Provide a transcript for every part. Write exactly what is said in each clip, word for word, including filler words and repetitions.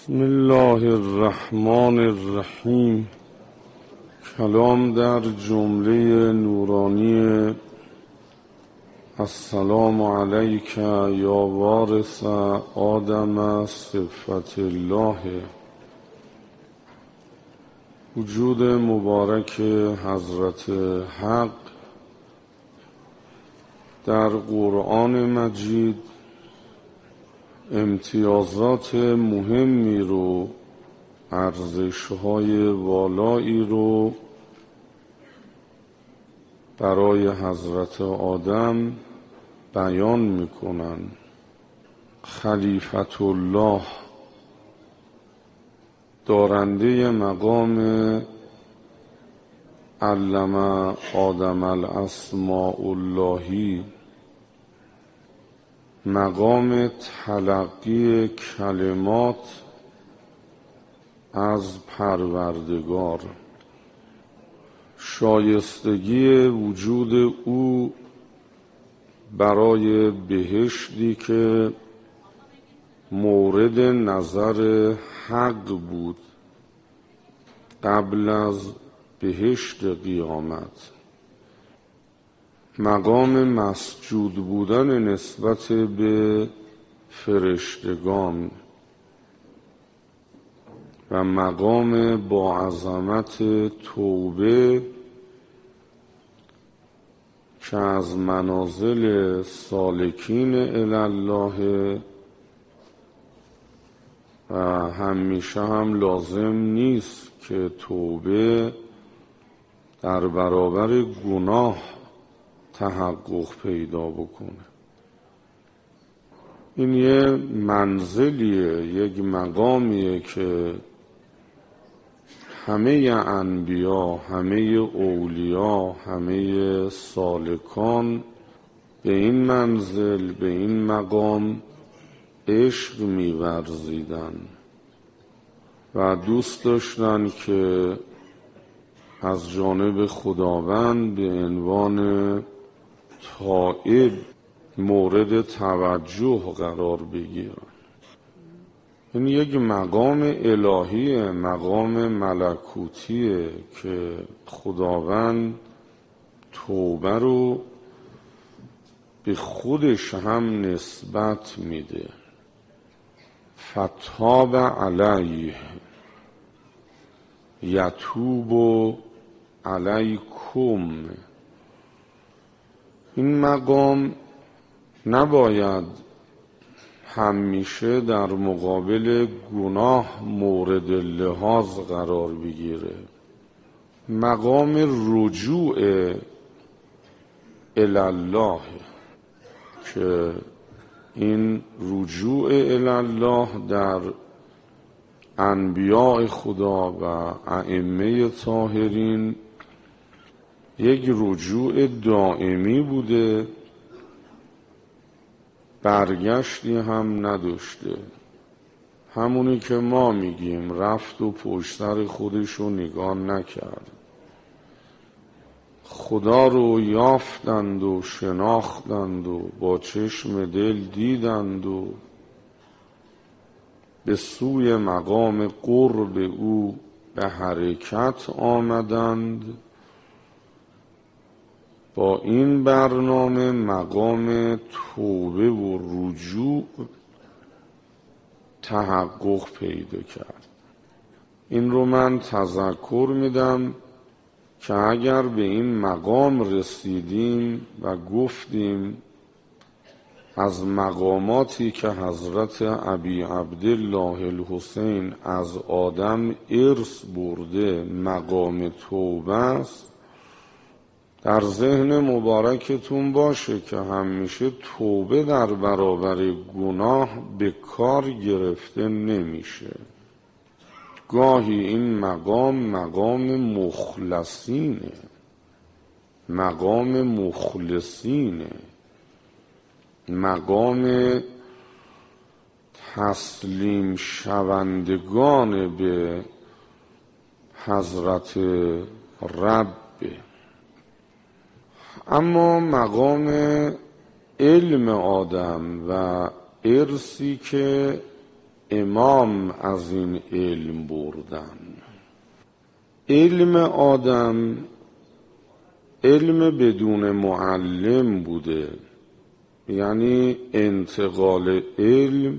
بسم الله الرحمن الرحیم. کلام در جمله نورانی السلام علیک یا وارث آدم صفت الله. وجود مبارک حضرت حق در قرآن مجید امتیازات مهمی رو، ارزش‌های والایی رو برای حضرت آدم بیان میکنن. خلیفت الله، دارنده مقام علم آدم الاسماء اللهی، مقام تلقی کلمات از پروردگار، شایستگی وجود او برای بهشتی که مورد نظر حق بود قبل از بهشت قیامت، مقام مسجود بودن نسبت به فرشتگان و مقام با عظمت توبه که از منازل سالکین الالله و همیشه هم لازم نیست که توبه در برابر گناه تحقق پیدا بکنه. این یه منزلیه، یک مقامیه که همه انبیا، همه اولیا، همه سالکان به این منزل، به این مقام عشق می‌ورزیدن و دوست داشتن که از جانب خداوند به عنوان تائب مورد توجه قرار بگیرن. این یک مقام الهیه، مقام ملکوتیه که خداوند توبه رو به خودش هم نسبت میده. فتاب علیه یتوب علیکم. این مقام نباید همیشه در مقابل گناه مورد لحاظ قرار بگیره. مقام رجوع الالله که این رجوع الالله در انبیاء خدا و ائمه طاهرین یک رجوع دائمی بوده، برگشتی هم نداشته. همونی که ما میگیم رفت و پشت سر خودشو نگاه نکرد. خدا رو یافتند و شناختند و با چشم دل دیدند و به سوی مقام قرب او به حرکت آمدند. با این برنامه مقام توبه و رجوع تحقق پیدا کرد. این رو من تذکر میدم که اگر به این مقام رسیدیم و گفتیم از مقاماتی که حضرت ابی عبدالله الحسین از آدم ارث برده مقام توبه است، در ذهن مبارکتون باشه که همیشه توبه در برابر گناه به کار گرفته نمیشه. گاهی این مقام مقام مخلصینه، مقام مخلصینه، مقام تسلیم شوندگان به حضرت رب. اما مقام علم آدم و ارثی که امام از این علم بردن. علم آدم علم بدون معلم بوده، یعنی انتقال علم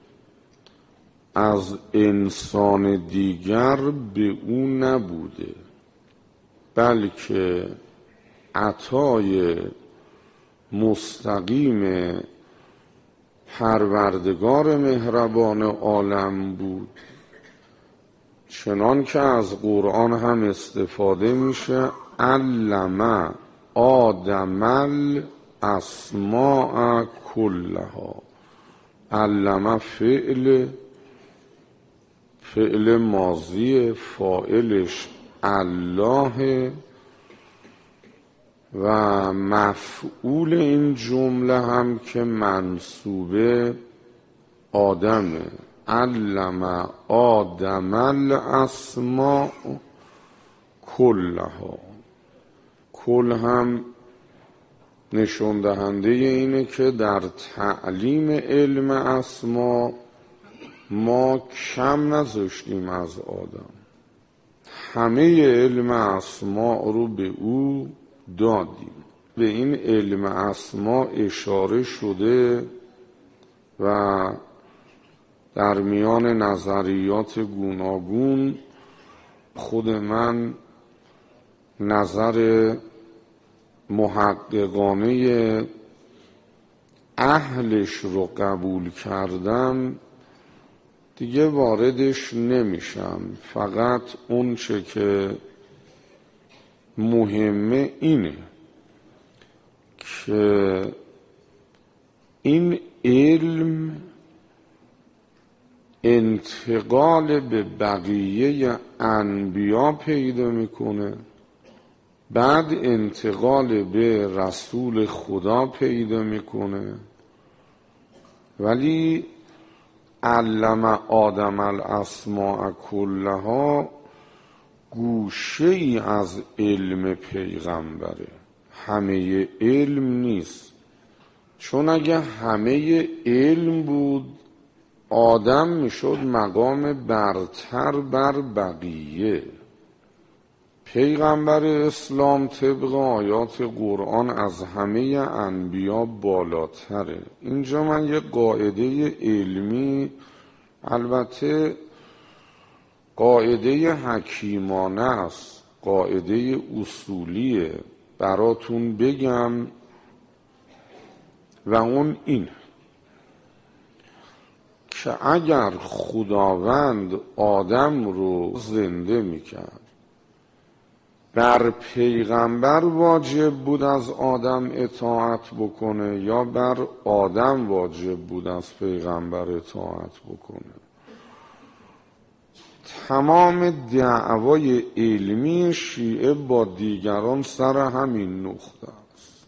از انسان دیگر به او نبوده، بلکه عطای مستقیم پروردگار مهربان عالم بود. چنان که از قرآن هم استفاده میشه، علم آدم الاسماء کلها. علم فعل فعل ماضی، فاعلش الله و مفعول این جمله هم که منصوبه آدمه. علم آدم الاسماء کلها. کل هم نشون دهنده اینه که در تعلیم علم اسما ما کم نذاشتیم از آدم، همه علم اسما رو به او دادیم. به این علم اسما اشاره شده و در میان نظریات گوناگون خود من نظر محققانه اهلش رو قبول کردم، دیگه واردش نمیشم. فقط اون چه که مهمه اینه که این علم انتقال به بقیه انبیا پیدا میکنه، بعد انتقال به رسول خدا پیدا میکنه، ولی علم آدم الاسماء کلها گوشه ای از علم پیغمبره، همه علم نیست. چون اگه همه علم بود آدم میشد مقام برتر بر بقیه. پیغمبر اسلام طبق آیات قرآن از همه انبیا بالاتره. اینجا من یه قاعده علمی، البته قاعده حکیمانه است، قاعده اصولیه، براتون بگم و اون این که اگر خداوند آدم رو زنده میکرد، بر پیغمبر واجب بود از آدم اطاعت بکنه یا بر آدم واجب بود از پیغمبر اطاعت بکنه؟ تمام دعوای علمی شیعه با دیگران سر همین نقطه است.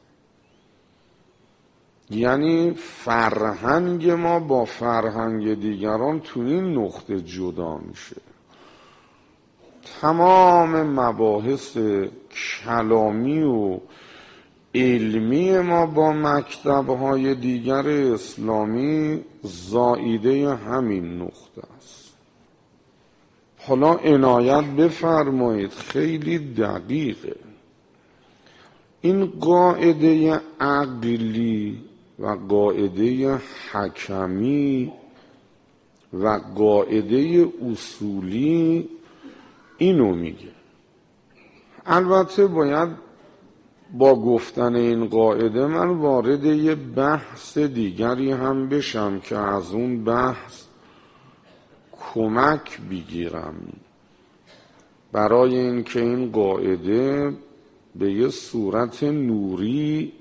یعنی فرهنگ ما با فرهنگ دیگران تو این نقطه جدا میشه. تمام مباحث کلامی و علمی ما با مکتب‌های دیگر اسلامی زائیده همین نقطه است. حالا عنایت بفرمایید، خیلی دقیقه. این قاعده عقلی و قاعده حکمی و قاعده اصولی اینو میگه. البته باید با گفتن این قاعده من وارد یه بحث دیگری هم بشم که از اون بحث کمک بگیرم برای اینکه این قاعده به یه صورت نوری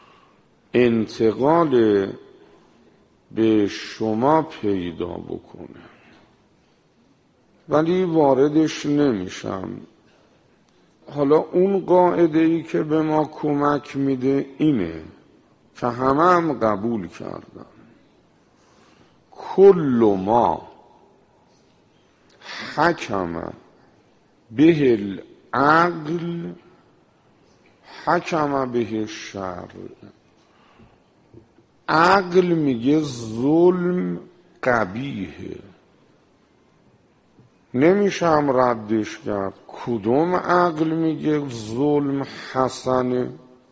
انتقال به شما پیدا بکنه، ولی واردش نمیشم. حالا اون قاعده ای که به ما کمک میده اینه که همه هم قبول کردن: کل ما حکم به العقل حکم به الشرع. عقل میگه ظلم قبیحه، نمیشم ردش کرد. کدوم عقل میگه ظلم حسنه؟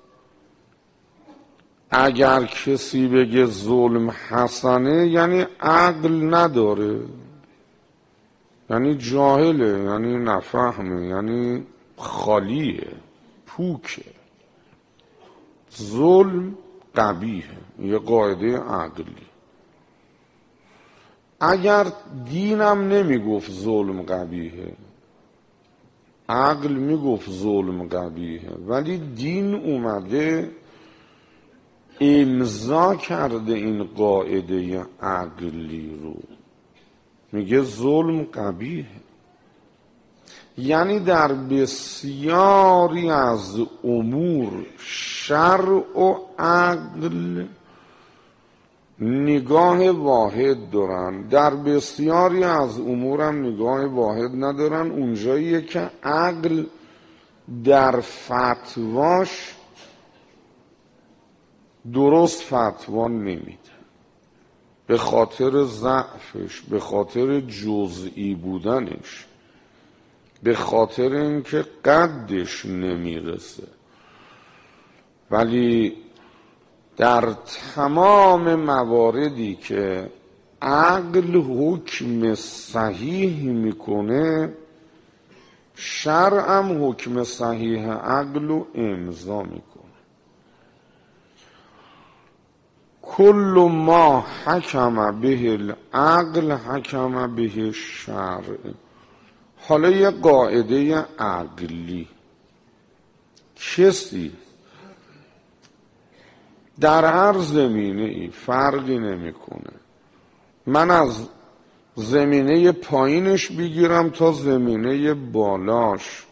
اگر کسی بگه ظلم حسنه یعنی عقل نداره، یعنی جاهله، یعنی نفهمه، یعنی خالیه، پوکه. ظلم قبیحه، یه قاعده عقلی. اگر دینم نمیگفت ظلم قبیحه، عقل میگفت ظلم قبیحه، ولی دین اومده امضا کرده این قاعده عقلی رو، میگه ظلم قبیحه. یعنی در بسیاری از امور شرع و عقل نگاه واحد دارن، در بسیاری از امور هم نگاه واحد ندارن. اونجاییه که عقل در فتواش درست فتوا نمیده، به خاطر ضعفش، به خاطر جزئی بودنش، به خاطر اینکه قدش نمیرسه. ولی در تمام مواردی که عقل حکم صحیح میکنه، شرعم حکم صحیح عقل رو امضا میکنه. کل ما حکم به العقل حکم به الشرع. حالا یه قاعده عقلی، کسی در هر زمینه ای فرقی نمیکنه، من از زمینه پایینش بگیرم تا زمینه بالاش،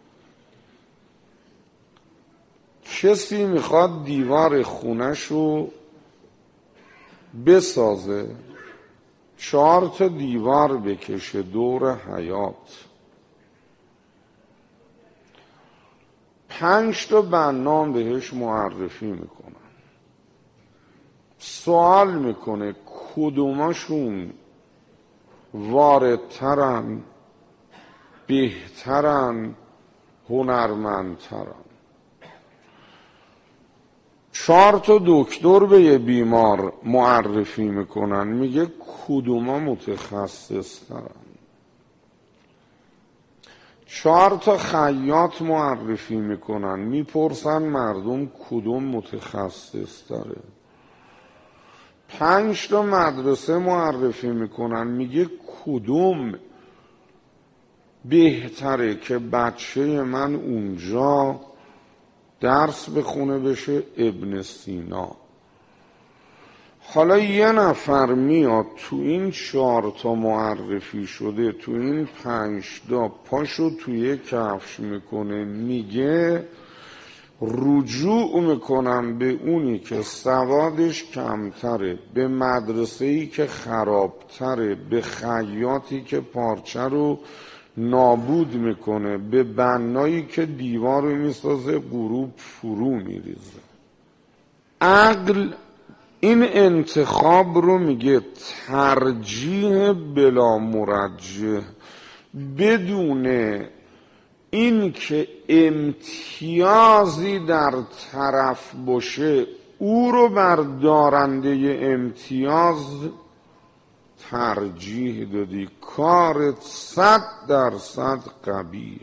کسی میخواد دیوار خونه‌شو بسازه، چهار تا دیوار بکشه دور حیاط، پنج تا بنام بهش معرفی میکنن، سوال میکنه کدوماشون واردترن، بهترن، هنرمندترن. چهار تا دکتر به یه بیمار معرفی میکنن، میگه کدوما متخصص ترن. چهار تا خیاط معرفی میکنن، میپرسن مردم کدوم متخصص تره. پنج تا مدرسه معرفی میکنن، میگه کدوم بهتره که بچه من اونجا درس بخونه بشه ابن سینا. حالا یه نفر میاد تو این چهار تا معرفی شده، تو این پنج تا پاشو توی کفش میکنه، میگه رجوع میکنم به اونی که سوادش کمتره، به مدرسه‌ای که خرابتره، به خیاطی که پارچه رو نابود میکنه، به بنایی که دیوار رو میسازه غروب فرو میریزه. عقل این انتخاب رو میگه ترجیح بلا مرجح، بدون این که امتیازی در طرف باشه او رو بر دارنده امتیاز ترجیح دادی، کارت صد درصد قبیح.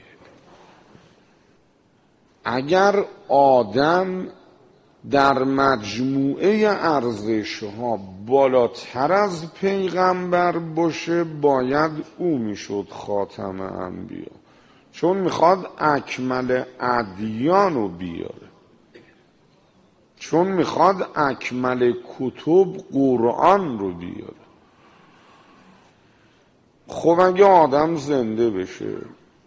اگر آدم در مجموعه ارزش‌ها بالاتر از پیغمبر باشه، باید او میشد خاتم انبیا، چون میخواد اکمل ادیان رو بیاره، چون میخواد اکمل کتب قرآن رو بیاره. خب اگه آدم زنده بشه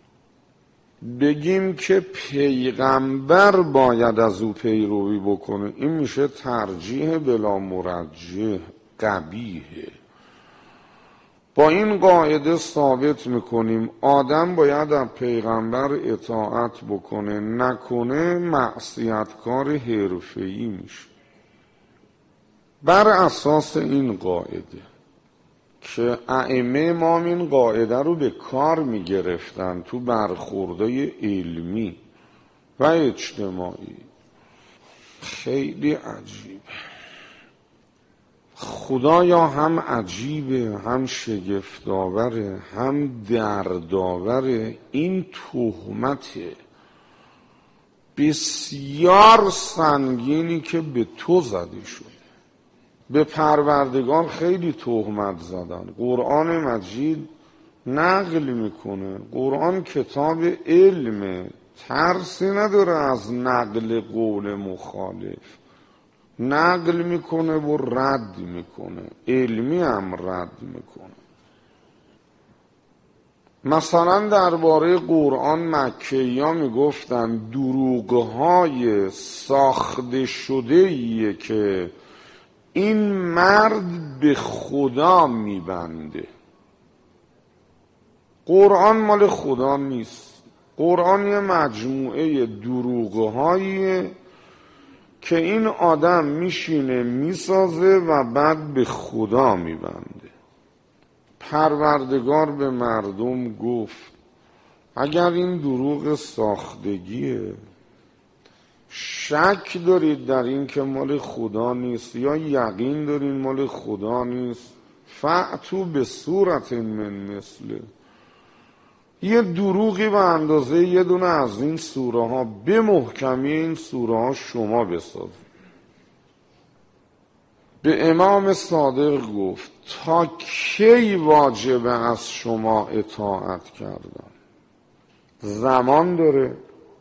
بگیم که پیغمبر باید از او پیروی بکنه، این میشه ترجیح بلا مرجح، قبیحه. با این قاعده ثابت میکنیم آدم باید از پیغمبر اطاعت بکنه، نکنه معصیتکار حرفه‌ای میشه. بر اساس این قاعده که ائمه ما این قاعده رو به کار می گرفتن تو برخوردهای علمی و اجتماعی. خیلی عجیبه. خدایا هم عجیبه، هم شگفت‌آوره، هم دردآوره. این تهمت بسیار سنگینی که به تو زده شده. به پروردگار خیلی تهمت زدن. قرآن مجید نقل میکنه. قرآن کتاب علمه، ترسی نداره از نقل قول مخالف. نقل میکنه و رد میکنه، علمی هم رد میکنه. مثلا درباره قرآن مکی‌ها میگفتن دروغ‌های ساخته شده‌ایه که این مرد به خدا میبنده. قرآن مال خدا نیست. قرآن یه مجموعه دروغ‌هاییه که این آدم میشینه میسازه و بعد به خدا میبنده. پروردگار به مردم گفت اگر این دروغ ساختگیه، شک دارید در این که مال خدا نیست یا یقین دارین مال خدا نیست، فأتوا به صورت من مثله، یه دروغی به اندازه یه دونه از این سوره ها به محکمی این سوره ها شما بسازید. به امام صادق گفت تا کی واجبه از شما اطاعت کردن؟ زمان داره.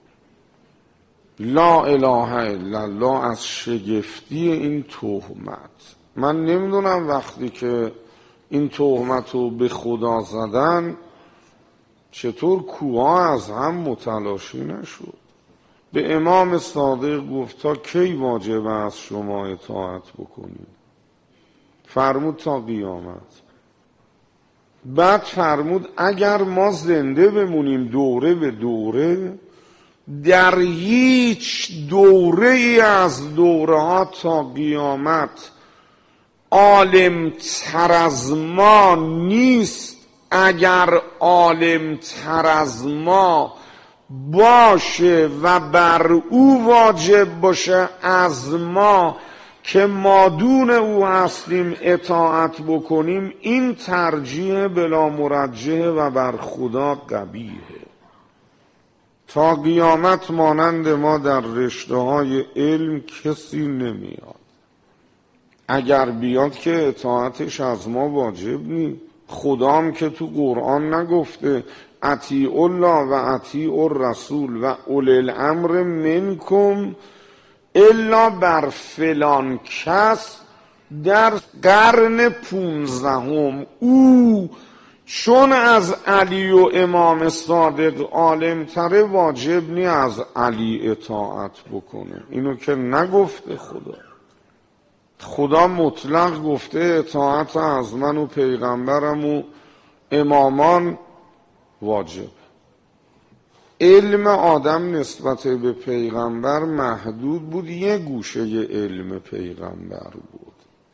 لا اله الا الله از شگفتی این تهمت. من نمیدونم وقتی که این تهمت رو به خدا زدن چطور کوها از هم متلاشی نشد. به امام صادق گفت تا کی واجبه از شما اطاعت بکنید؟ فرمود تا قیامت. بعد فرمود اگر ما زنده بمونیم دوره به دوره، در هیچ دوره ای از دوره ها تا قیامت عالم تر از ما نیست. اگر عالم تر از ما باشه و بر او واجب باشه از ما که مادون او هستیم اطاعت بکنیم، این ترجیح بلا مرجحه و بر خدا قبیحه. تا قیامت مانند ما در رشته های علم کسی نمیاد. اگر بیاد که اطاعتش از ما واجب نیست. خدا هم که تو قرآن نگفته اطیعوا الله و اطیعوا الرسول و اولی الامر منکم الا بر فلان کس در قرن پونزدهم او چون از علی و امام صادق عالم تره واجب نی از علی اطاعت بکنه. اینو که نگفته خدا. خدا مطلق گفته اطاعت از من و پیغمبرم و امامان واجب. علم آدم نسبت به پیغمبر محدود بود، یه گوشه علم پیغمبر بود.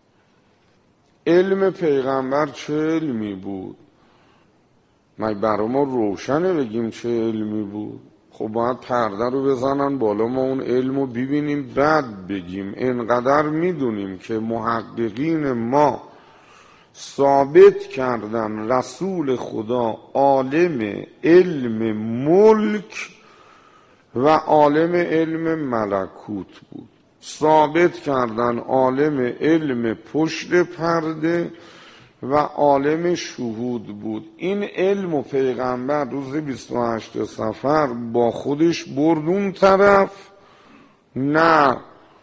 علم پیغمبر چه علمی بود؟ ما برای ما روشنه بگیم چه علمی بود؟ خب باید پرده رو بزنن بالا ما اون علم رو ببینیم بعد بگیم. انقدر میدونیم که محققین ما ثابت کردن رسول خدا عالم علم ملک و عالم علم ملکوت بود. ثابت کردن عالم علم پشت پرده و عالم شهود بود. این علم و پیغمبر روز بیست و هشت صفر با خودش بردون طرف، نه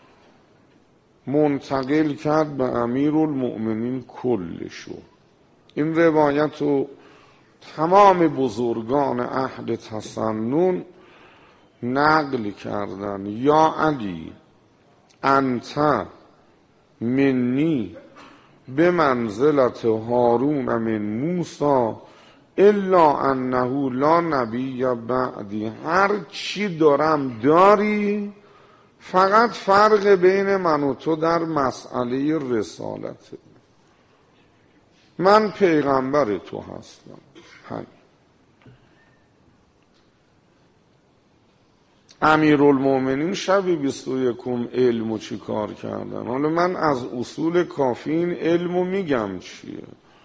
منتقل کرد به امیرالمؤمنین کلشو. این روایت رو تمام بزرگان اهل تسنن نقل کردن. یا علی انت منی به منزلت هارون من موسی الا انه لا نبی بعدی. هر چی دارم داری، فقط فرق بین من و تو در مسئله رسالته. من پیغمبر تو هستم. همین. امیرالمومنین شب بیست و یکم علمو چی کار کردن؟ حالا من از اصول کافی این علمو میگم چیه.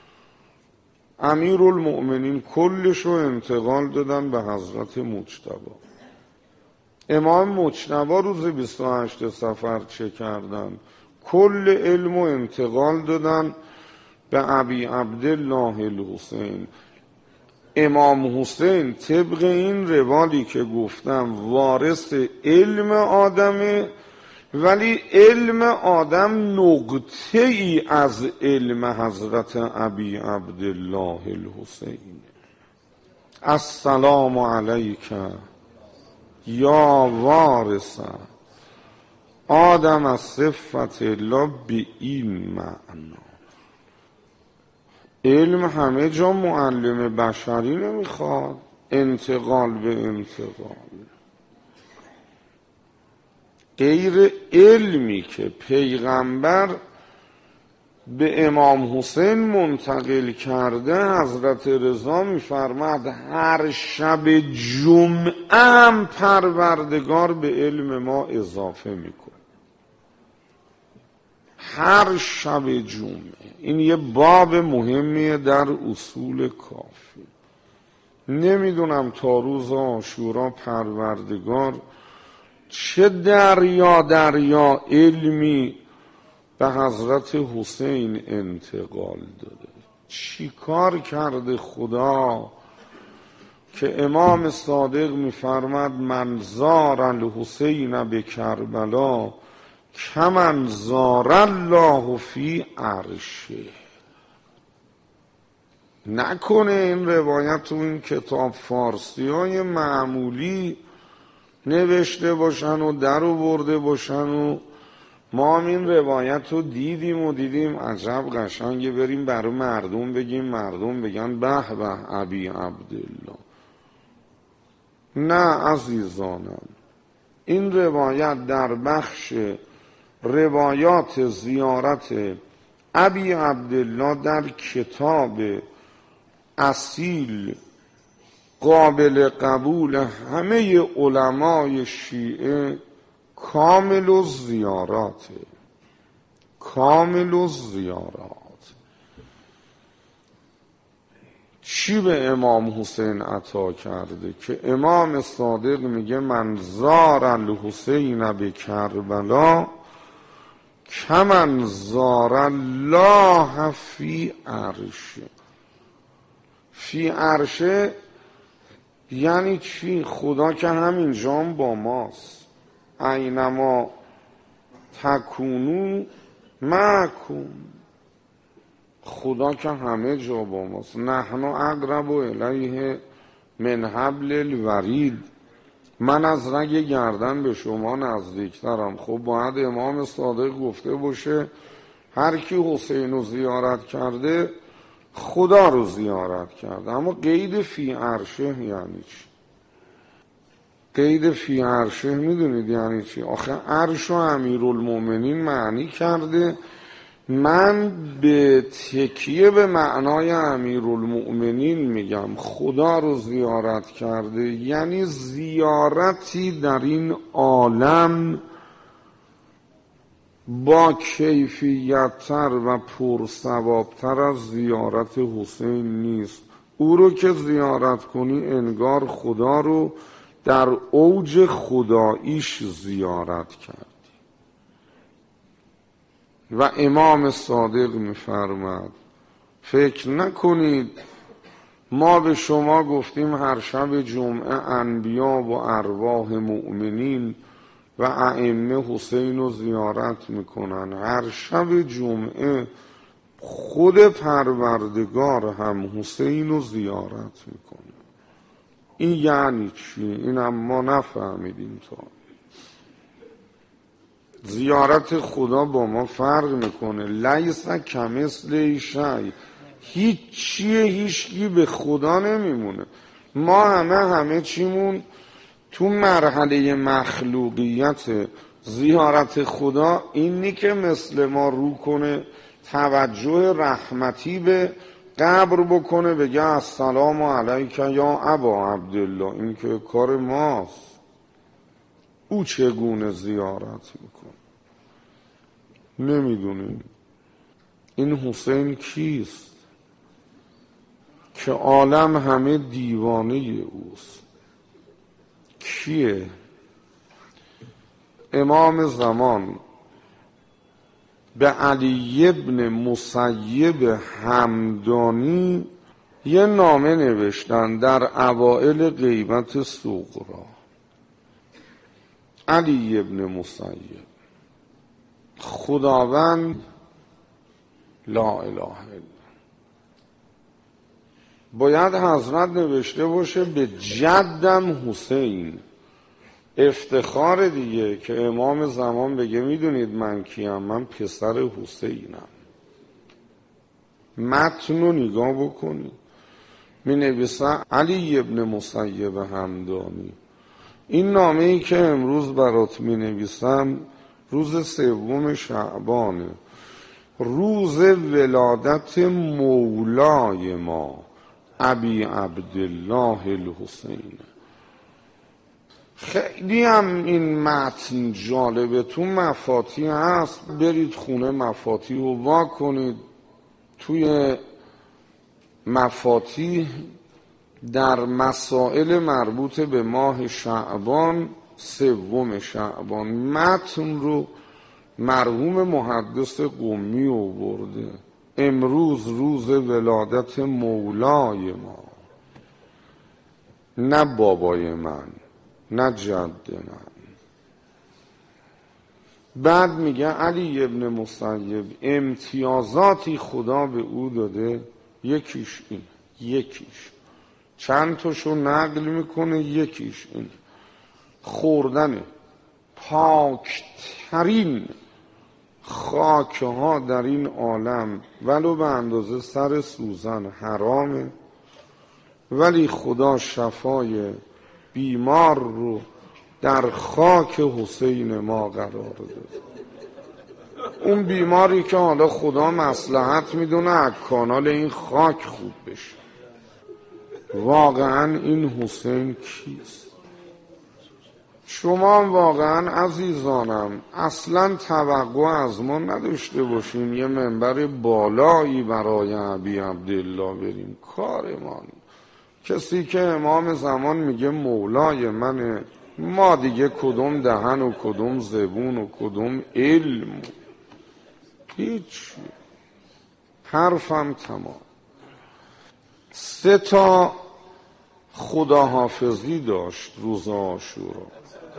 امیرالمومنین کلشو انتقال دادن به حضرت مجتبی. امام مجتبی روز بیست و هشت صفر چه کردن؟ کل علمو انتقال دادن به ابی عبدالله الحسین. امام حسین طبق این روالی که گفتم وارث علم آدمه، ولی علم آدم نقطه ای از علم حضرت ابی عبدالله الحسین. السلام علیک یا وارث آدم از صفت الله به این معنا. علم همه جا معلم بشری نمیخواد، انتقال به انتقال. غیر علمی که پیغمبر به امام حسین منتقل کرده، حضرت رضا میفرماد هر شب جمعه هم پروردگار به علم ما اضافه میکنه. هر شب جمعه. این یه باب مهمیه در اصول کافی. نمیدونم تا روز عاشورا پروردگار چه دریا دریا علمی به حضرت حسین انتقال داده. چی کار کرده خدا که امام صادق میفرماد من زار الحسین به کربلا کمن زار الله فی عرشه. نکنه این روایت تو این کتاب فارسی های معمولی نوشته باشن و در آورده باشن و ما هم این روایت رو دیدیم و دیدیم عجب قشنگه، بریم برای مردم بگیم، مردم بگن به به ابی عبدالله. نه عزیزانم، این روایت در بخش روایات زیارت ابی عبدالله در کتاب اصیل قابل قبول همه علمای شیعه کامل الزیارات، کامل الزیارات. چی به امام حسین عطا کرده که امام صادق میگه من زار الحسین به کربلا کمن زار الله فی عرشه. فی عرشه یعنی چی؟ خدا که همین جام با ماست. اینما تکونو معکم. خدا که همه جا با ماست. نحن اقرب الیه من حبل الورید. من از رگ گردن به شما نزدیکترم. خب باید امام صادق گفته باشه هر کی حسین رو زیارت کرده خدا رو زیارت کرده. اما قید فی عرشه یعنی چی؟ قید فی عرشه میدونید یعنی چی؟ آخه عرش و امیرالمومنین معنی کرده من به تکیه به معنای امیرالمومنین میگم خدا رو زیارت کرده، یعنی زیارتی در این عالم با کیفیت‌تر و پرثواب‌تر از زیارت حسین نیست. او رو که زیارت کنی انگار خدا رو در اوج خداییش زیارت کردی. و امام صادق می‌فرماد فکر نکنید ما به شما گفتیم هر شب جمعه انبیا و ارواح مؤمنین و ائمه حسین رو زیارت میکنن. هر شب جمعه خود پروردگار هم حسین رو زیارت میکنه. این یعنی چی؟ این هم ما نفهمیدیم تا. زیارت خدا با ما فرق میکنه. لیس کمثل شیء. هیچ چیه هیچکی به خدا نمیمونه. ما همه همه چیمون تو مرحله مخلوقیت. زیارت خدا اینی که مثل ما رو کنه توجه رحمتی به قبر بکنه، بگه السلام علیک یا ابا عبدالله، این که کار ماست. او چگونه زیارت میکنه؟ نمیدونیم. این حسین کیست که عالم همه دیوانه اوست؟ کیه؟ امام زمان به علی ابن مسیب همدانی یه نامه نوشتن در اوائل غیبت صغرا. علی ابن مسیب، خداوند لا اله الا، باید حضرت نوشته باشه به جدم حسین. افتخار دیگه که امام زمان بگه میدونید من کیم؟ من پسر حسینم. متن رو نگاه بکنید، می نویسه علی ابن مسیب همدانی. این نامه ای که امروز برات می نویسم روز سوم شعبانه، روز ولادت مولای ما ابی عبدالله الحسین. خیلی هم این متن جالبه، تو مفاتیح هست، برید خونه مفاتیح رو وا کنید. توی مفاتیح در مسائل مربوط به ماه شعبان، سوم شعبان، متن رو مرحوم محدث قمی آورده. امروز روز ولادت مولای ما، نه بابای من نه جد من. بعد میگه علی ابن مسیب امتیازاتی خدا به او داده، یکیش این، یکیش چند تاشو نقل میکنه، یکیش این خوردن پاکترین خاکها در این عالم ولو به اندازه سر سوزن حرامه، ولی خدا شفای بیمار رو در خاک حسین ما قرار داده. اون بیماری که حالا خدا مصلحت میدونه از کانال این خاک خوب بشه. واقعا این حسین کیست؟ شما واقعا عزیزانم اصلا توقع از ما نداشته باشیم یه منبر بالایی برای ابی عبدالله بریم. کار ما کسی که امام زمان میگه مولای منه، ما دیگه کدوم دهن و کدوم زبون و کدوم علم، هیچ حرفم تمام. سه تا خداحافظی داشت روز عاشورا.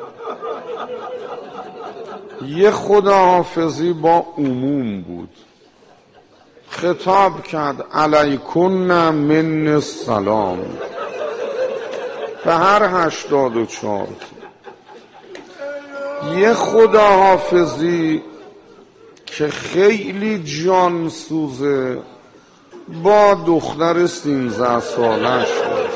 یه خداحافظی با عموم بود، خطاب کرد علیکن من السلام به هر هشتاد و چهار. یه خداحافظی که خیلی جان سوزه با دختر سینزده سالش بود.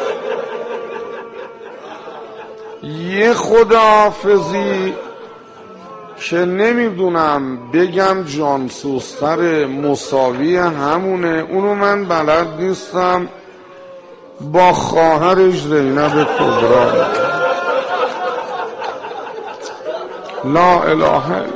یه خداحافظی که نمیدونم بگم جانسوزتر مساوی همونه، اونو من بلد نیستم، با خواهرش زینب کبرا. لا اله الا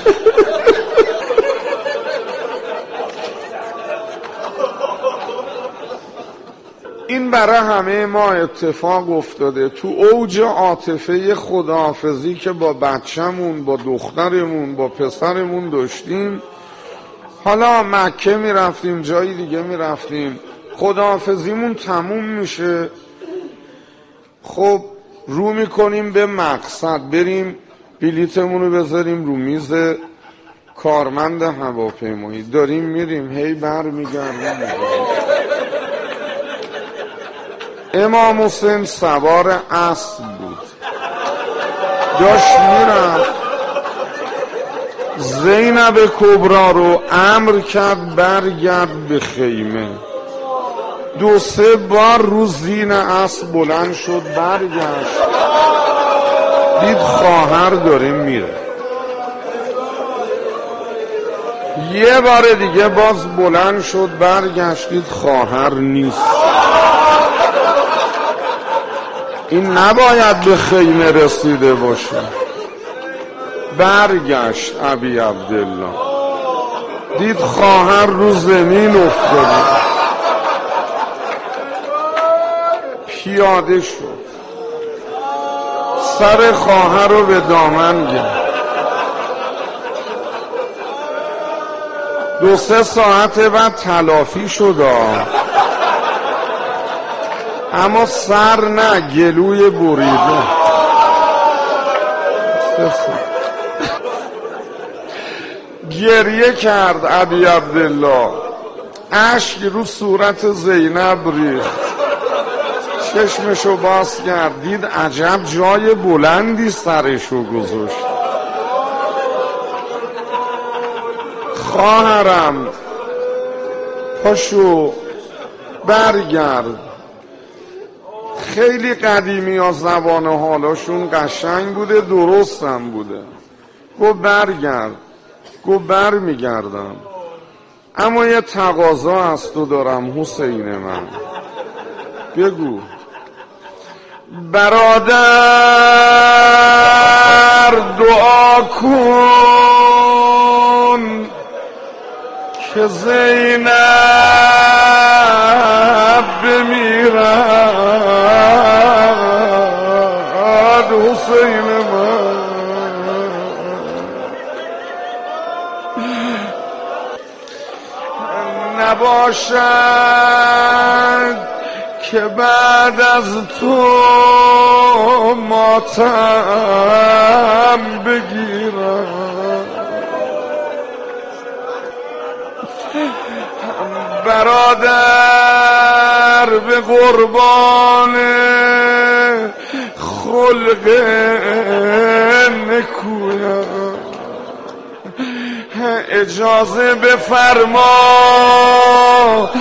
این برای همه ما اتفاق افتاده. تو اوج عاطفه خداحافظی که با بچه‌مون، با دخترمون، با پسرمون داشتیم، حالا مکه می رفتیم، جایی دیگه می رفتیم، خداحافظیمون تموم میشه، خب رو میکنیم به مقصد، بریم بلیتمون رو بذاریم رو میز کارمند هواپیمایی، داریم میریم، هی بر میگردیم. امام حسین سوار اسب بود، داشت میرفت، زینب کبرا رو امر کرد برگرد به خیمه. دو سه بار رو زین اسب بلند شد، برگشت، دید خواهر داره میره. یه بار دیگه باز بلند شد، برگشتید خواهر نیست. این نباید به خیمه رسیده باشه. برگشت ابی عبدالله، دید خواهر رو زمین افتاده، پیاده شد، سر خواهر رو به دامن گرفت. دو سه ساعت بعد تلافی شد، اما سر نه، گلوی بریده. سه ساعت گریه کرد ابی عبدالله، اشک رو صورت زینب ریخت، چشمشو باز کرد، دید عجب جای بلندی سرشو گذاشت. خواهرم پاشو برگرد. خیلی قدیمی ها زبان حالاشون قشنگ بوده، درستم بوده. گو برگرد. گو بر میگردم، اما یه تقاضا از تو دارم حسین من. بگو. برادر دعا کن که زینب بمیرد. حسین من نباشد که بعد از تو ماتم بگیرم. برادر به قربان خلق نکویم، اجازه بفرما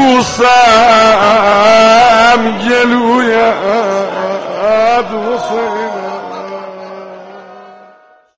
ببوسم گلویت حسین.